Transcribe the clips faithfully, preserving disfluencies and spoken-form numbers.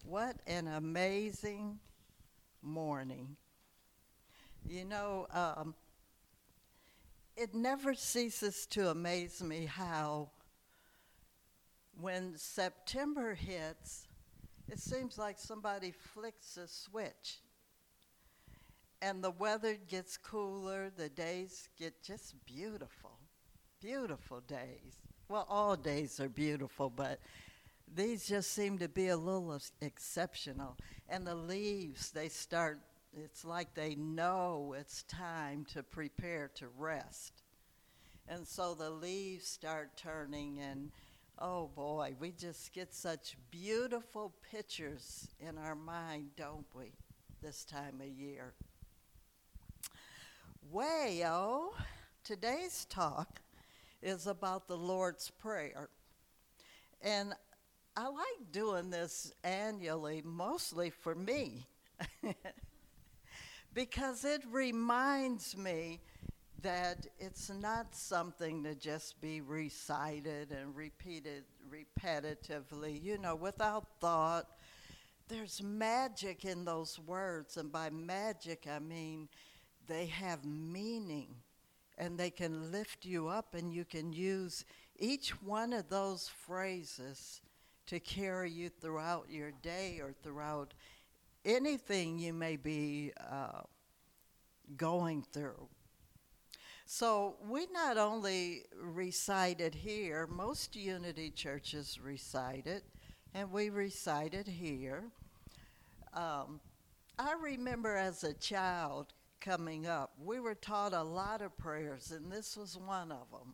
What an amazing morning. You know, um, it never ceases to amaze me how when September hits, it seems like somebody flicks a switch and the weather gets cooler, the days get just beautiful, beautiful days. Well, all days are beautiful, but these just seem to be a little ex- exceptional. And the leaves, they start, it's like they know it's time to prepare to rest. And so the leaves start turning, and oh boy, we just get such beautiful pictures in our mind, don't we, this time of year? Well, today's talk is about the Lord's Prayer. And I like doing this annually, mostly for me, because it reminds me that it's not something to just be recited and repeated repetitively, you know, without thought. There's magic in those words, and by magic I mean they have meaning, and they can lift you up, and you can use each one of those phrases to carry you throughout your day or throughout anything you may be uh, going through. So we not only recite it here, most Unity churches recite it, and we recite it here. Um, I remember as a child coming up, we were taught a lot of prayers, and this was one of them.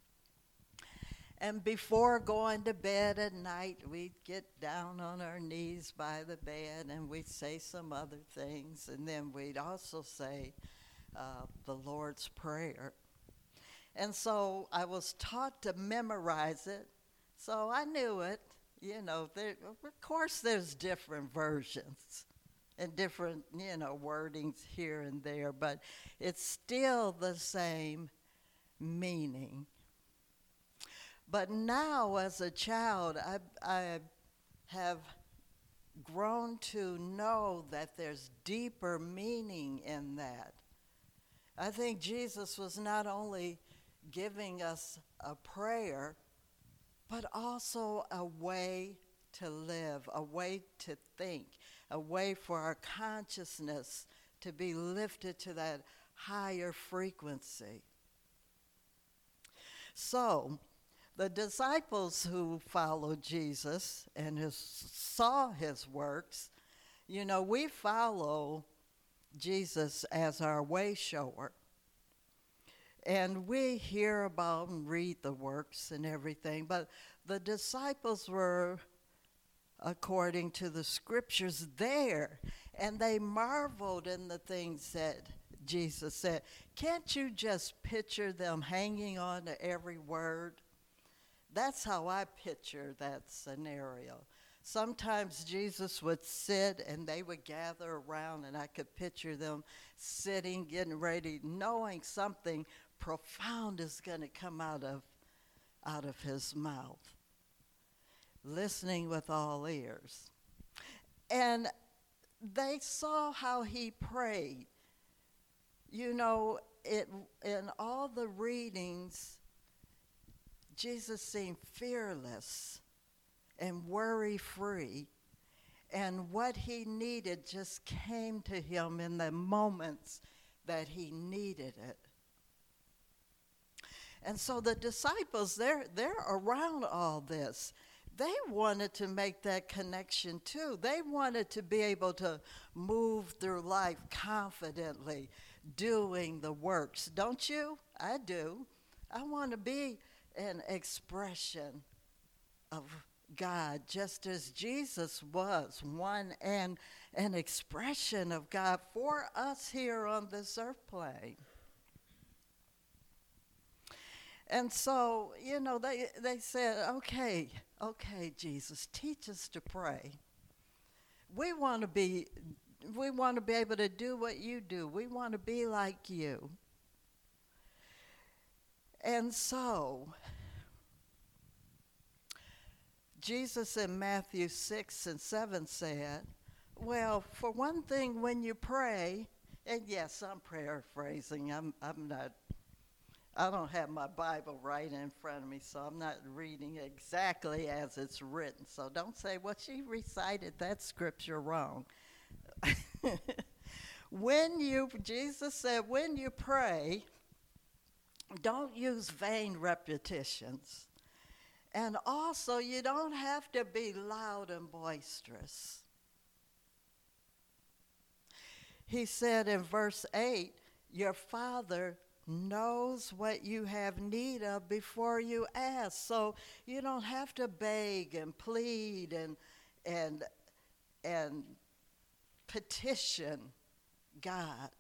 And before going to bed at night, we'd get down on our knees by the bed and we'd say some other things. And then we'd also say uh, the Lord's Prayer. And so I was taught to memorize it. So I knew it. You know, there, of course there's different versions and different, you know, wordings here and there. But it's still the same meaning. But now, as a child, I, I have grown to know that there's deeper meaning in that. I think Jesus was not only giving us a prayer, but also a way to live, a way to think, a way for our consciousness to be lifted to that higher frequency. So, the disciples who followed Jesus and his, saw his works, you know, we follow Jesus as our way shower. And we hear about and read the works and everything, but the disciples were, according to the scriptures, there, and they marveled in the things that Jesus said. Can't you just picture them hanging on to every word? That's how I picture that scenario. Sometimes Jesus would sit and they would gather around, and I could picture them sitting, getting ready, knowing something profound is going to come out of, out of his mouth, listening with all ears. And they saw how he prayed. You know, it, in all the readings, Jesus seemed fearless and worry-free, and what he needed just came to him in the moments that he needed it. And so the disciples, they're, they're around all this. They wanted to make that connection too. They wanted to be able to move through life confidently, doing the works. Don't you? I do. I want to be an expression of God, just as Jesus was one and an expression of God for us here on this earth plane. And so, you know, they, they said, okay, okay, Jesus, teach us to pray. We want to be, we want to be able to do what you do. We want to be like you. And so, Jesus in Matthew six and seven said, well, for one thing, when you pray, and yes, I'm paraphrasing. I'm, I'm not, I don't have my Bible right in front of me, so I'm not reading exactly as it's written. So don't say, well, she recited that scripture wrong. When you, Jesus said, when you pray, don't use vain repetitions. And also, you don't have to be loud and boisterous. He said in verse eight, your Father knows what you have need of before you ask. So you don't have to beg and plead and and and petition God.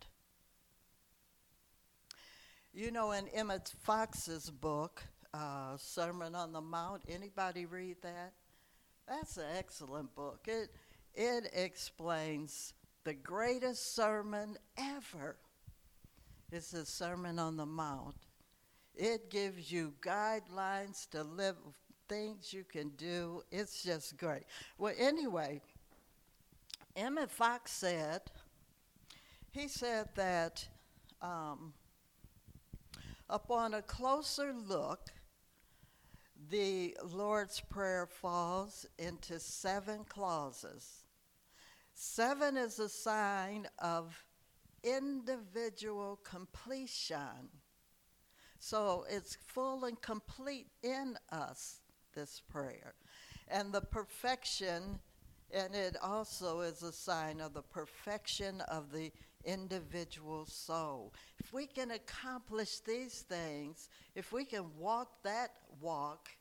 You know, in Emmett Fox's book, uh, Sermon on the Mount, anybody read that? That's an excellent book. It it explains the greatest sermon ever. It's the Sermon on the Mount. It gives you guidelines to live, things you can do. It's just great. Well, anyway, Emmett Fox said, he said that um, upon a closer look, the Lord's Prayer falls into seven clauses. Seven is a sign of individual completion. So it's full and complete in us, this prayer. And the perfection, and it also is a sign of the perfection of the individual soul. If we can accomplish these things, if we can walk that walk,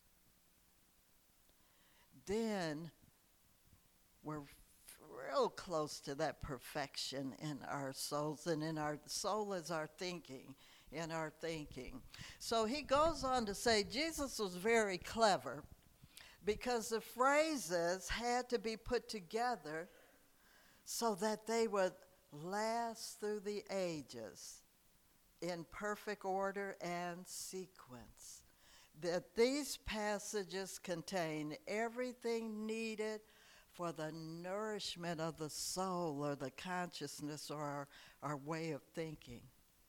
then we're real close to that perfection in our souls, and in our soul is our thinking, in our thinking. So he goes on to say Jesus was very clever because the phrases had to be put together so that they would last through the ages in perfect order and sequence. That these passages contain everything needed for the nourishment of the soul or the consciousness or our, our way of thinking.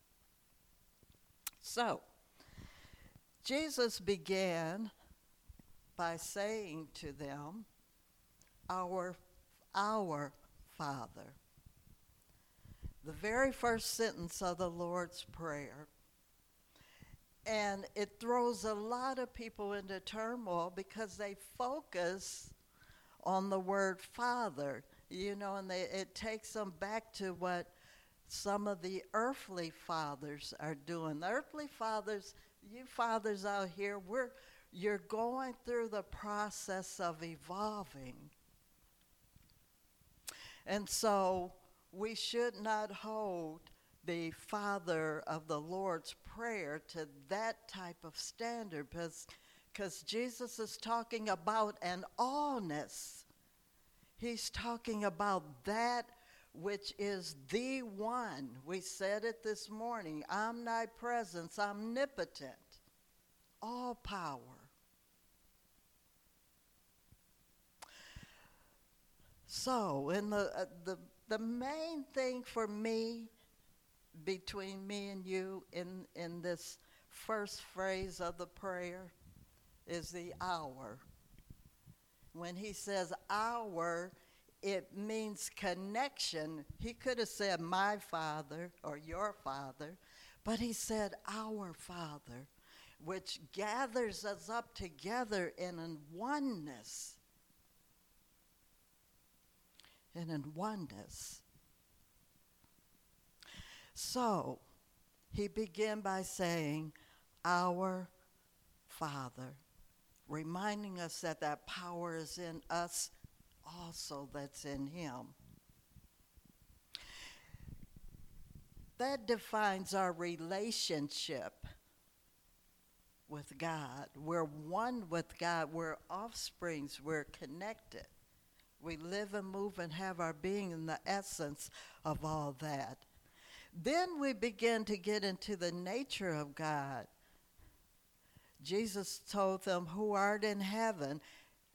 So, Jesus began by saying to them, our, our Father. The very first sentence of the Lord's Prayer. And it throws a lot of people into turmoil because they focus on the word Father, you know, and they, it takes them back to what some of the earthly fathers are doing. The earthly fathers, you fathers out here, we're you're going through the process of evolving. And so we should not hold the Father of the Lord's Prayer to that type of standard, because because Jesus is talking about an allness. He's talking about that which is the one. We said it this morning, omnipresence, omnipotent, all power. So, in the, uh, the, the main thing for me, between me and you in, in this first phrase of the prayer, is the hour. When he says our, it means connection. He could have said my Father or your Father, but he said our Father, which gathers us up together in a oneness. In a oneness. So, he began by saying, our Father, reminding us that that power is in us also that's in him. That defines our relationship with God. We're one with God. We're offsprings. We're connected. We live and move and have our being in the essence of all that. Then we begin to get into the nature of God. Jesus told them, who art in heaven,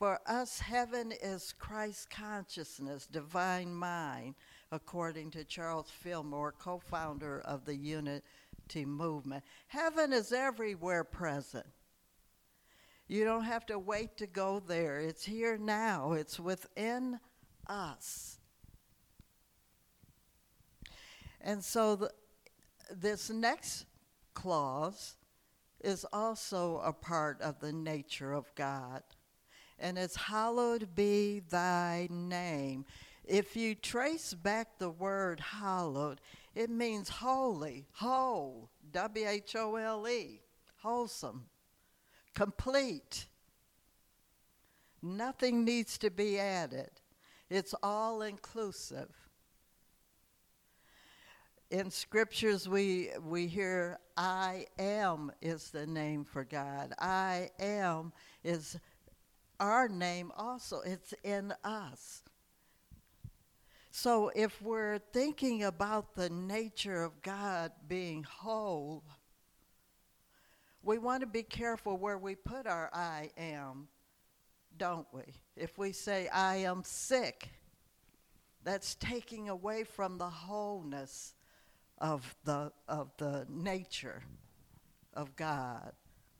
For us, heaven is Christ consciousness, divine mind, according to Charles Fillmore, co-founder of the Unity Movement. Heaven is everywhere present. You don't have to wait to go there. It's here now. It's within us. And so the, this next clause is also a part of the nature of God. And it's hallowed be thy name. If you trace back the word hallowed, it means holy, whole, W H O L E, wholesome, complete. Nothing needs to be added. It's all inclusive. In scriptures, we, we hear, I am is the name for God. I am is our name also. It's in us. So if we're thinking about the nature of God being whole, we want to be careful where we put our I am, don't we? If we say, I am sick, that's taking away from the wholeness of the of the nature of God.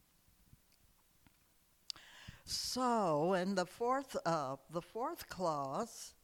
So, in the fourth uh, the fourth clause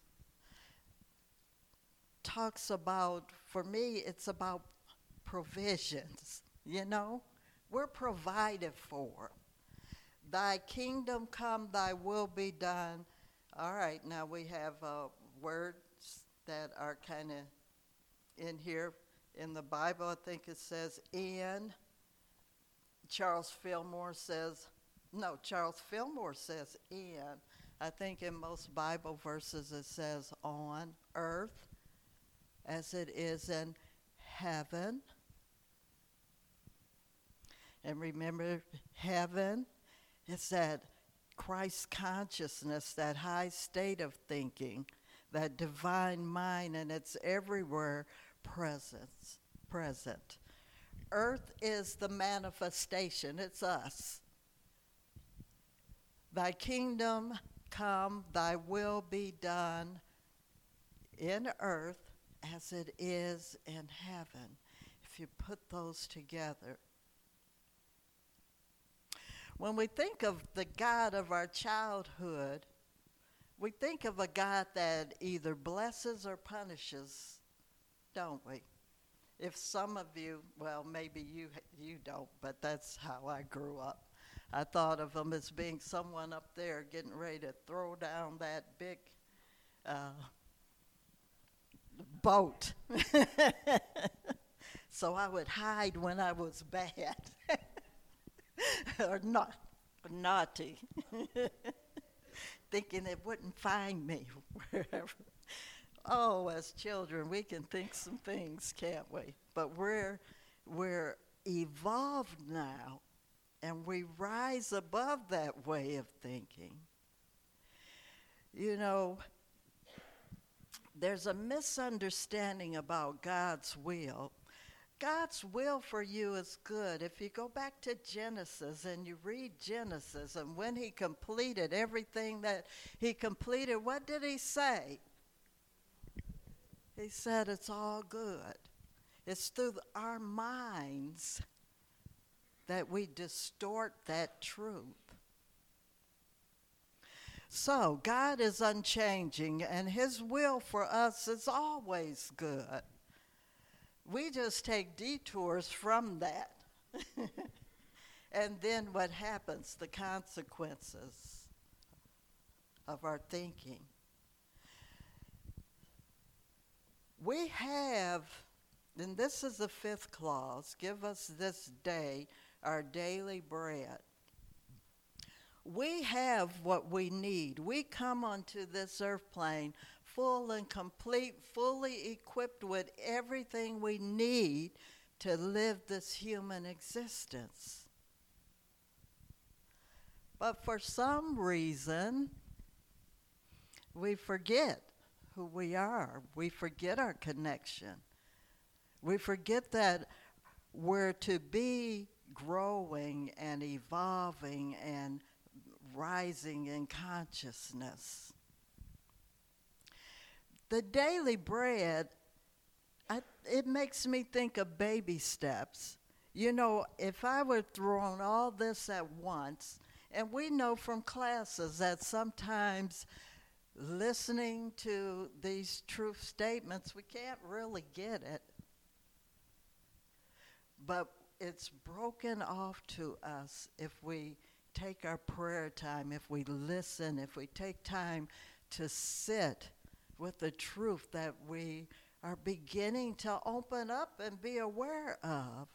talks about, for me, it's about provisions. You know, we're provided for. Thy kingdom come, thy will be done. All right, now we have uh, words that are kind of in here. In the Bible, I think it says in. Charles Fillmore says, no, Charles Fillmore says in. I think in most Bible verses it says on earth as it is in heaven. And remember, heaven is that Christ consciousness, that high state of thinking, that divine mind, and it's everywhere presence, present. Earth is the manifestation. It's us. Thy kingdom come, thy will be done in earth as it is in heaven. If you put those together. When we think of the God of our childhood, we think of a God that either blesses or punishes, don't we? If some of you, well, maybe you you don't, but that's how I grew up. I thought of him as being someone up there getting ready to throw down that big uh, boat. So I would hide when I was bad or not naughty, thinking it wouldn't find me wherever. Oh, as children, we can think some things, can't we? But we're we're evolved now, and we rise above that way of thinking. You know, there's a misunderstanding about God's will. God's will for you is good. If you go back to Genesis and you read Genesis, and when he completed everything that he completed, what did he say? He said it's all good. It's through our minds that we distort that truth. So God is unchanging, and his will for us is always good. We just take detours from that. And then what happens? The consequences of our thinking. We have, and this is the fifth clause, give us this day our daily bread. We have what we need. We come onto this earth plane full and complete, fully equipped with everything we need to live this human existence. But for some reason, we forget who we are. We forget our connection. We forget that we're to be growing and evolving and rising in consciousness. The daily bread, I, it makes me think of baby steps. You know, if I were throwing all this at once, and we know from classes that sometimes listening to these truth statements, we can't really get it. But it's broken off to us if we take our prayer time, if we listen, if we take time to sit with the truth that we are beginning to open up and be aware of.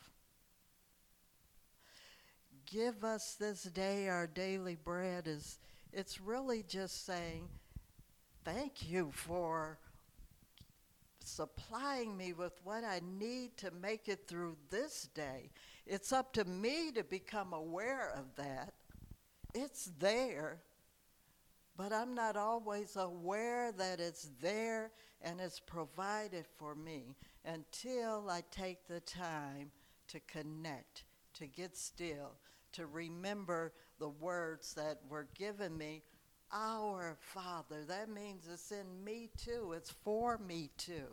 Give us this day our daily bread is, it's really just saying, thank you for supplying me with what I need to make it through this day. It's up to me to become aware of that. It's there, but I'm not always aware that it's there and it's provided for me until I take the time to connect, to get still, to remember the words that were given me. Our Father, that means it's in me too. It's for me too.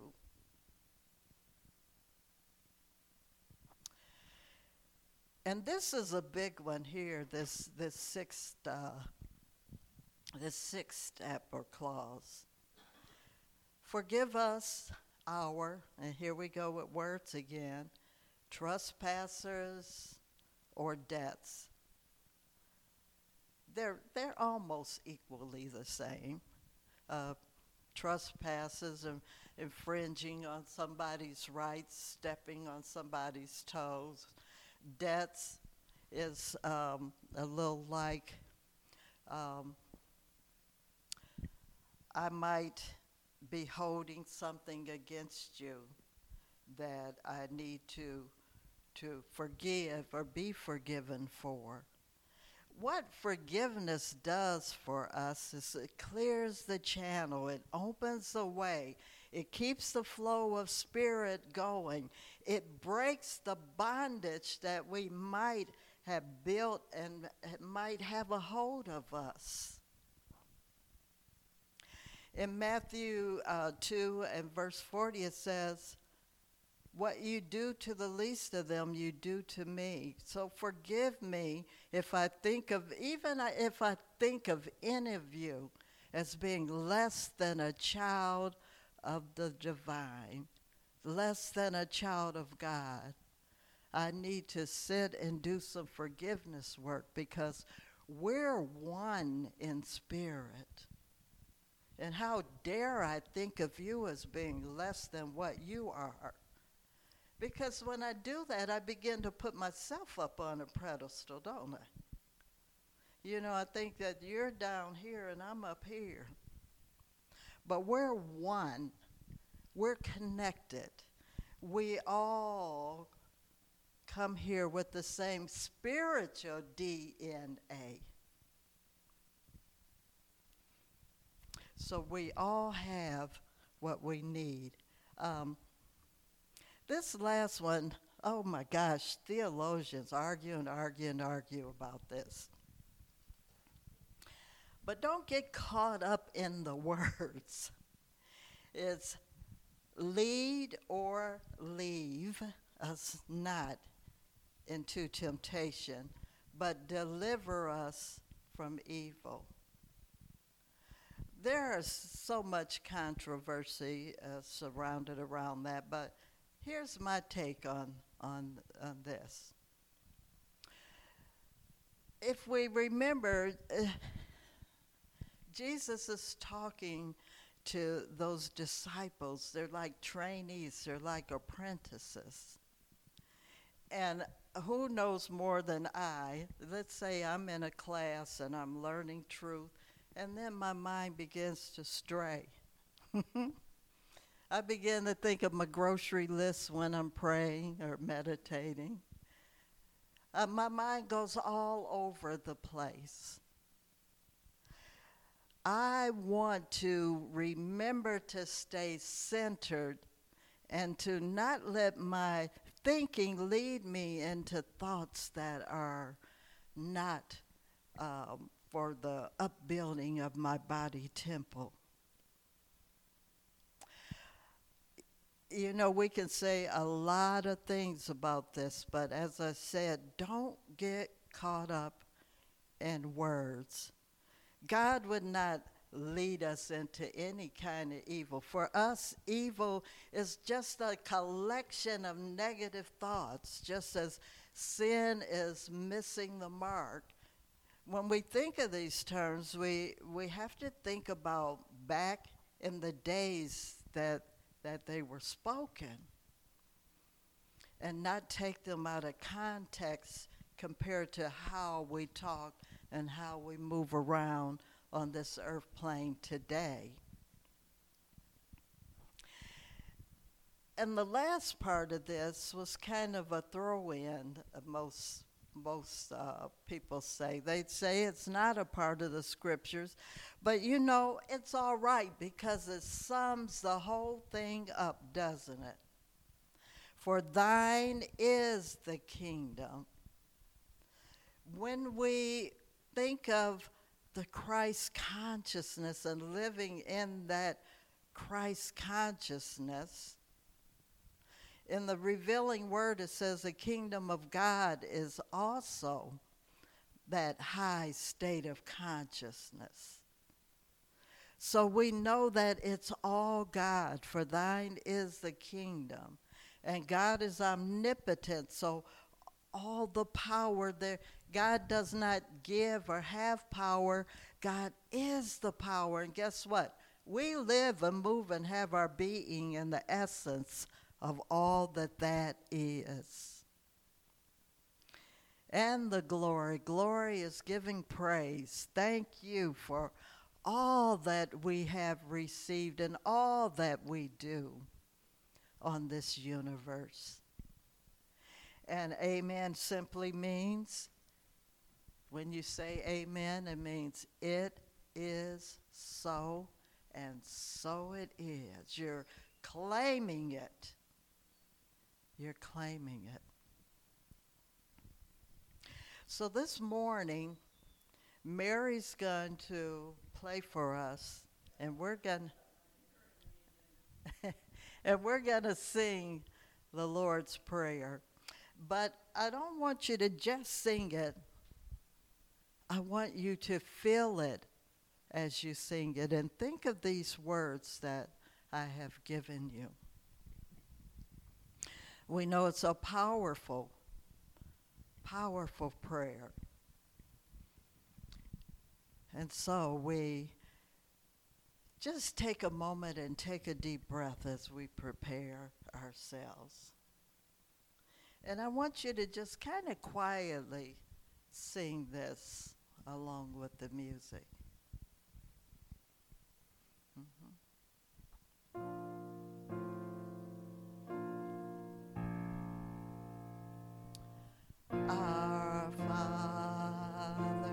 And this is a big one here, this this sixth uh, this sixth step or clause. Forgive us our, and here we go with words again, trespassers or debts. They're, they're almost equally the same. Uh, trespasses and infringing on somebody's rights, stepping on somebody's toes. Debts is um, a little like um, I might be holding something against you that I need to to forgive or be forgiven for. What forgiveness does for us is it clears the channel, it opens the way, it keeps the flow of spirit going, it breaks the bondage that we might have built and might have a hold of us. In Matthew uh, two and verse forty it says, what you do to the least of them, you do to me. So forgive me if I think of, even if I think of any of you as being less than a child of the divine, less than a child of God. I need to sit and do some forgiveness work because we're one in spirit. And how dare I think of you as being less than what you are? Because when I do that, I begin to put myself up on a pedestal, don't I? You know, I think that you're down here and I'm up here. But we're one. We're connected. We all come here with the same spiritual D N A. So we all have what we need. Um, This last one, oh my gosh, theologians argue and argue and argue about this. But don't get caught up in the words. It's lead or leave us not into temptation, but deliver us from evil. There is so much controversy uh, surrounded around that, but here's my take on, on, on this. If we remember, uh, Jesus is talking to those disciples. They're like trainees. They're like apprentices. And who knows more than I? Let's say I'm in a class and I'm learning truth, and then my mind begins to stray. I begin to think of my grocery list when I'm praying or meditating. Uh, my mind goes all over the place. I want to remember to stay centered and to not let my thinking lead me into thoughts that are not um, for the upbuilding of my body temple. You know, we can say a lot of things about this, but as I said, don't get caught up in words. God would not lead us into any kind of evil. For us, evil is just a collection of negative thoughts, just as sin is missing the mark. When we think of these terms, we, we have to think about back in the days that that they were spoken and not take them out of context compared to how we talk and how we move around on this earth plane today. And the last part of this was kind of a throw-in, uh, most most uh, people say. They'd say it's not a part of the scriptures, but you know, it's all right because it sums the whole thing up, doesn't it? For thine is the kingdom. When we think of the Christ consciousness and living in that Christ consciousness, in the revealing word, it says the kingdom of God is also that high state of consciousness. So we know that it's all God, for thine is the kingdom. And God is omnipotent, so all the power there, God does not give or have power. God is the power. And guess what? We live and move and have our being in the essence of all that that is. And the glory. Glory is giving praise. Thank you for all that we have received and all that we do on this universe. And amen simply means, when you say amen, it means it is so, and so it is. You're claiming it. You're claiming it. So this morning, Mary's going to play for us, and we're going and we're going to sing the Lord's Prayer. But I don't want you to just sing it. I want you to feel it as you sing it, and think of these words that I have given you. We know it's a powerful, powerful prayer. And so we just take a moment and take a deep breath as we prepare ourselves. And I want you to just kind of quietly sing this along with the music. Mm-hmm. Our Father,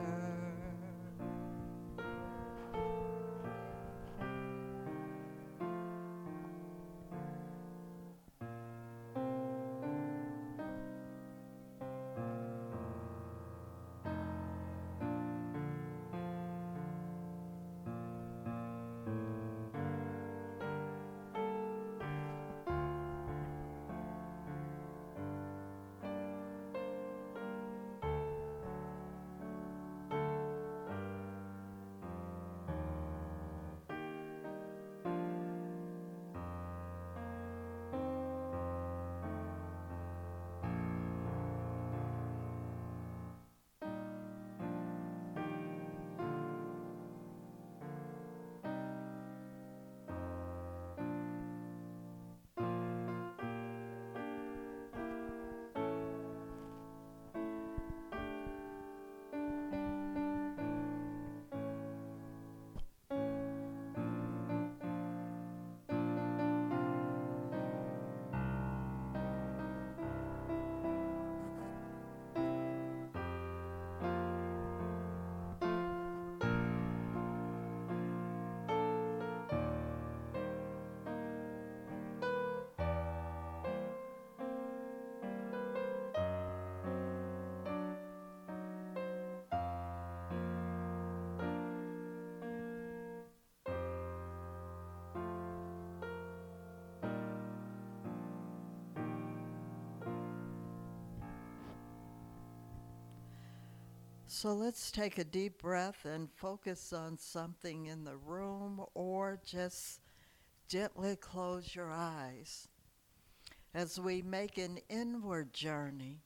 So let's take a deep breath and focus on something in the room, or just gently close your eyes as we make an inward journey.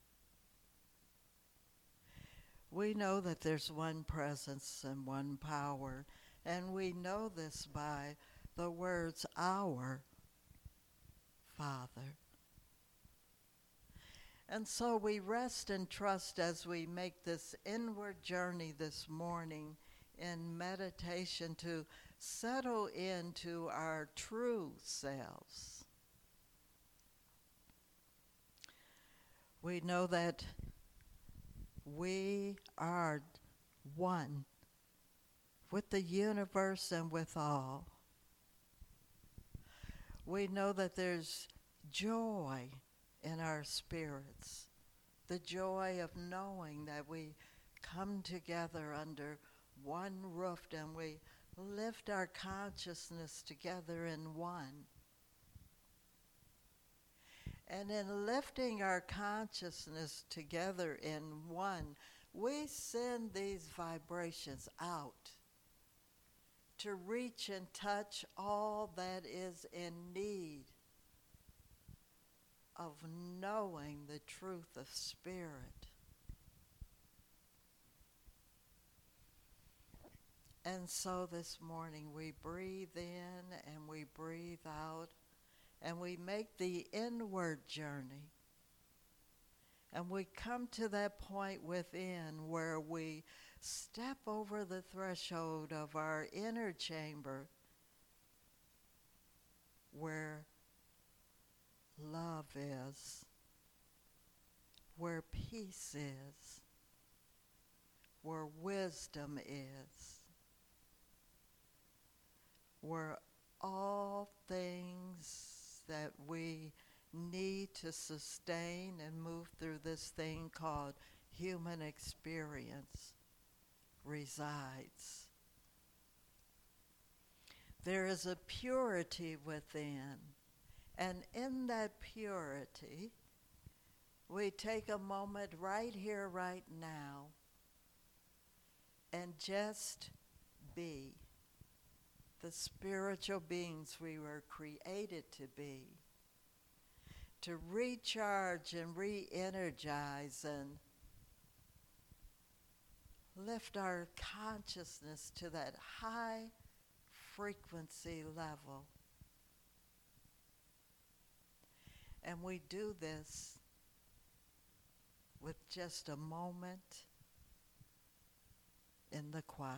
We know that there's one presence and one power, and we know this by the words, "Our Father." And so we rest and trust as we make this inward journey this morning in meditation to settle into our true selves. We know that we are one with the universe and with all. We know that there's joy in our spirits, the joy of knowing that we come together under one roof and we lift our consciousness together in one. And in lifting our consciousness together in one, we send these vibrations out to reach and touch all that is in need of knowing the truth of spirit. And so this morning we breathe in and we breathe out, and we make the inward journey. And we come to that point within where we step over the threshold of our inner chamber, where love is, where peace is, where wisdom is, where all things that we need to sustain and move through this thing called human experience resides. There is a purity within, and in that purity, we take a moment right here, right now, and just be the spiritual beings we were created to be, to recharge and re-energize and lift our consciousness to that high frequency level. And we do this with just a moment in the quiet.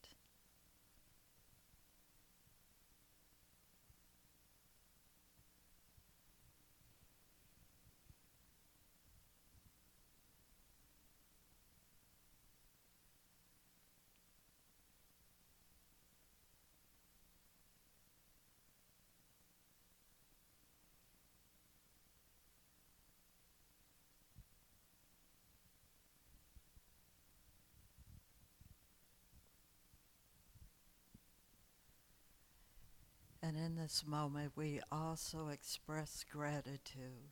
And in this moment, we also express gratitude.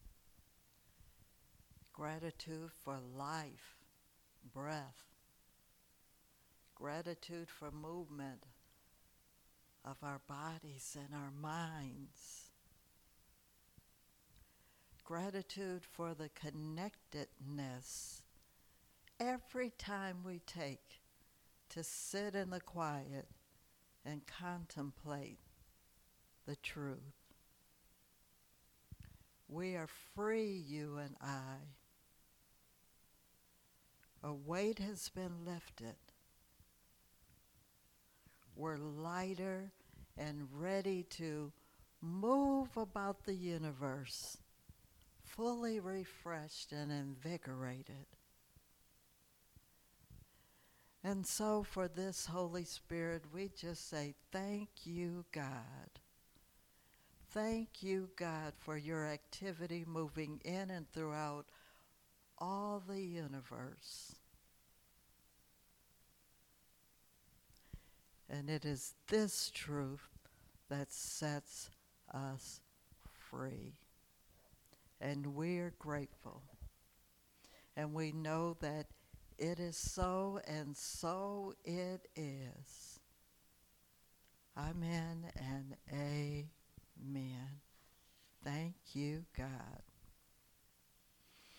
Gratitude for life, breath. Gratitude for movement of our bodies and our minds. Gratitude for the connectedness every time we take to sit in the quiet and contemplate the truth. We are free, you and I. A weight has been lifted. We're lighter and ready to move about the universe, fully refreshed and invigorated. And so for this Holy Spirit, we just say, thank you, God. Thank you, God, for your activity moving in and throughout all the universe. And it is this truth that sets us free. And we're grateful. And we know that It is so, and so it is. Amen and amen. Thank you, God.